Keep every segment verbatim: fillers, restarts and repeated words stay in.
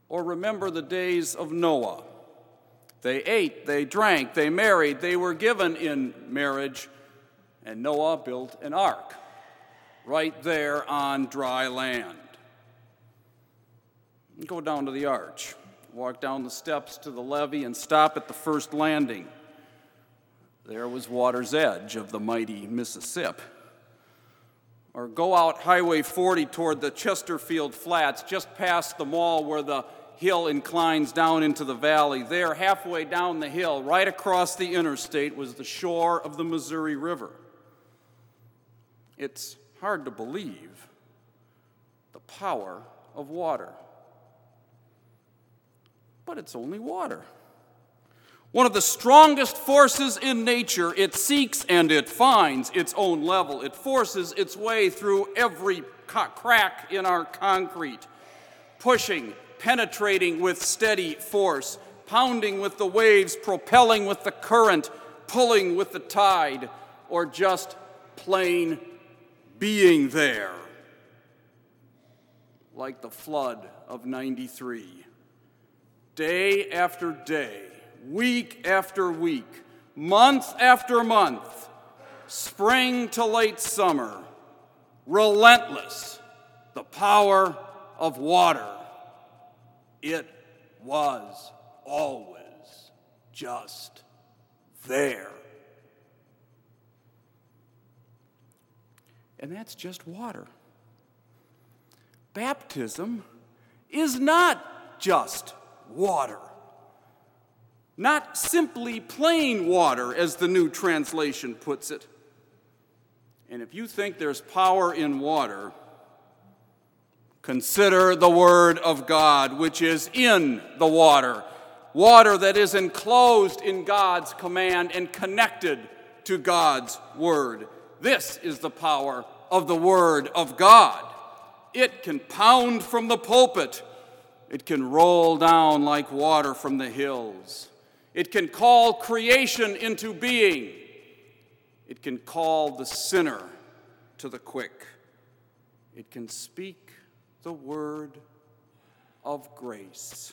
Or remember the days of Noah. They ate, they drank, they married, they were given in marriage, and Noah built an ark right there on dry land. Go down to the arch, walk down the steps to the levee, and stop at the first landing. There was water's edge of the mighty Mississippi. Or go out Highway forty toward the Chesterfield Flats, just past the mall where the hill inclines down into the valley. There, halfway down the hill, right across the interstate, was the shore of the Missouri River. It's hard to believe the power of water. But it's only water. One of the strongest forces in nature. It seeks and it finds its own level. It forces its way through every crack in our concrete, pushing, penetrating with steady force, pounding with the waves, propelling with the current, pulling with the tide, or just plain being there. Like the flood of ninety-three. Day after day, week after week, month after month, spring to late summer, relentless, the power of water. It was always just there. And that's just water. Baptism is not just water. Not simply plain water, as the New Translation puts it. And if you think there's power in water, consider the Word of God, which is in the water. Water that is enclosed in God's command and connected to God's Word. This is the power of the Word of God. It can pound from the pulpit. It can roll down like water from the hills. It can call creation into being. It can call the sinner to the quick. It can speak the word of grace.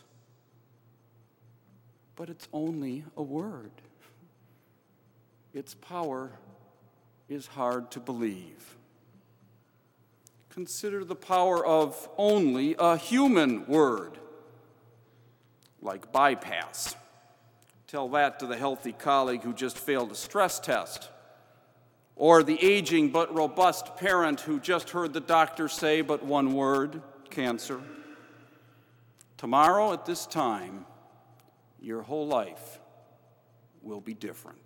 But it's only a word. Its power is hard to believe. Consider the power of only a human word, like bypass. Tell that to the healthy colleague who just failed a stress test, or the aging but robust parent who just heard the doctor say but one word, cancer. Tomorrow at this time, your whole life will be different.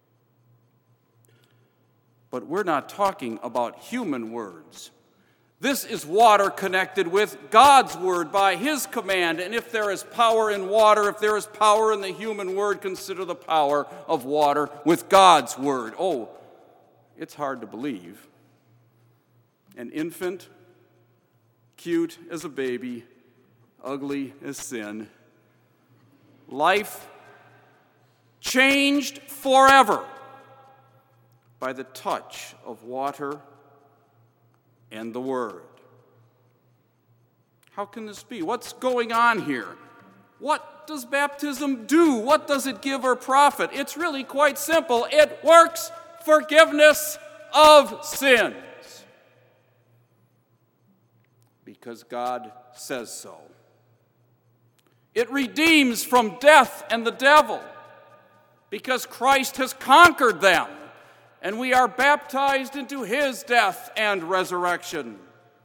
But we're not talking about human words. This is water connected with God's word by his command. And if there is power in water, if there is power in the human word, consider the power of water with God's word. Oh, it's hard to believe. An infant, cute as a baby, ugly as sin. Life changed forever by the touch of water and the Word. How can this be? What's going on here? What does baptism do? What does it give or profit? It's really quite simple. It works forgiveness of sins. Because God says so. It redeems from death and the devil. Because Christ has conquered them. And we are baptized into his death and resurrection.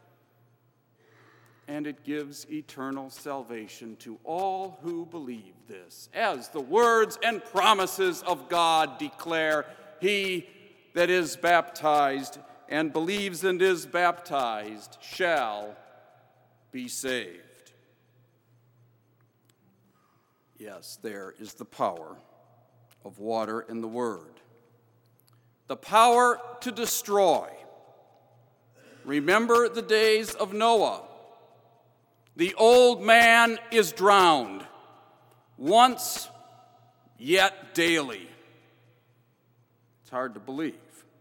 And it gives eternal salvation to all who believe this. As the words and promises of God declare, he that is baptized and believes and is baptized shall be saved. Yes, there is the power of water and the word. The power to destroy. Remember the days of Noah. The old man is drowned, once, yet daily. It's hard to believe.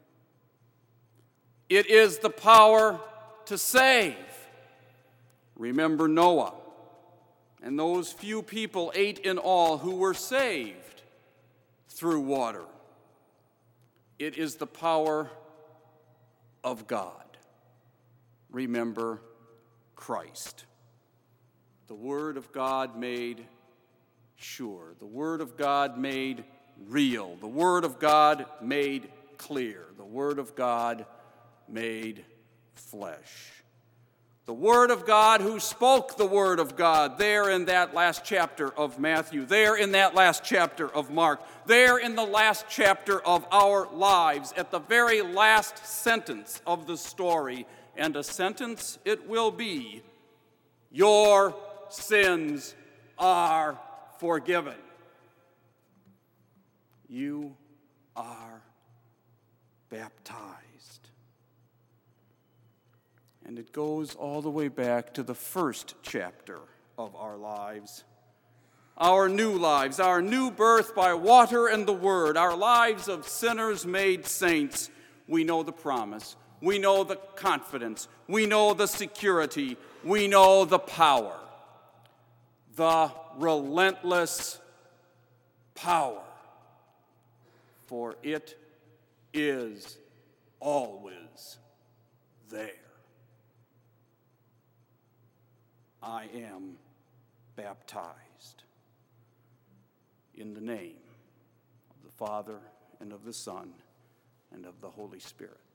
It is the power to save. Remember Noah And those few people, eight in all, who were saved through water. It is the power of God. Remember Christ. The Word of God made sure. The Word of God made real. The Word of God made clear. The Word of God made flesh. The Word of God who spoke the Word of God there in that last chapter of Matthew, there in that last chapter of Mark, there in the last chapter of our lives, at the very last sentence of the story, and a sentence it will be, your sins are forgiven. You are baptized. And it goes all the way back to the first chapter of our lives. Our new lives, our new birth by water and the Word, our lives of sinners made saints. We know the promise. We know the confidence. We know the security. We know the power. The relentless power. For it is always there. I am baptized in the name of the Father and of the Son and of the Holy Spirit.